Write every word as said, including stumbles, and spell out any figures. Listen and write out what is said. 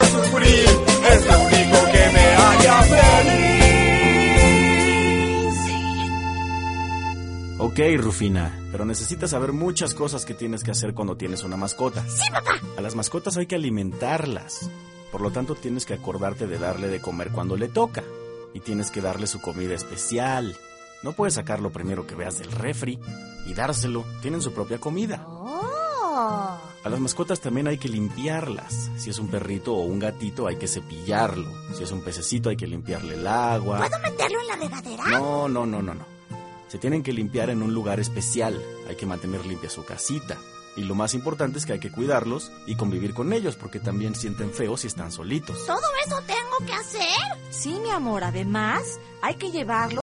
sufrir, es lo único que me haría feliz. Ok, Rufina, pero necesitas saber muchas cosas que tienes que hacer cuando tienes una mascota. ¡Sí, papá! A las mascotas hay que alimentarlas. Por lo tanto, tienes que acordarte de darle de comer cuando le toca. Y tienes que darle su comida especial. No puedes sacar lo primero que veas del refri y dárselo. Tienen su propia comida. ¡Oh! A las mascotas también hay que limpiarlas. Si es un perrito o un gatito, hay que cepillarlo. Si es un pececito, hay que limpiarle el agua. ¿Puedo meterlo en la regadera? No, no, no, no, no. Se tienen que limpiar en un lugar especial. Hay que mantener limpia su casita. Y lo más importante es que hay que cuidarlos y convivir con ellos, porque también sienten feo si están solitos. ¿Todo eso tengo que hacer? Sí, mi amor, además hay que llevarlo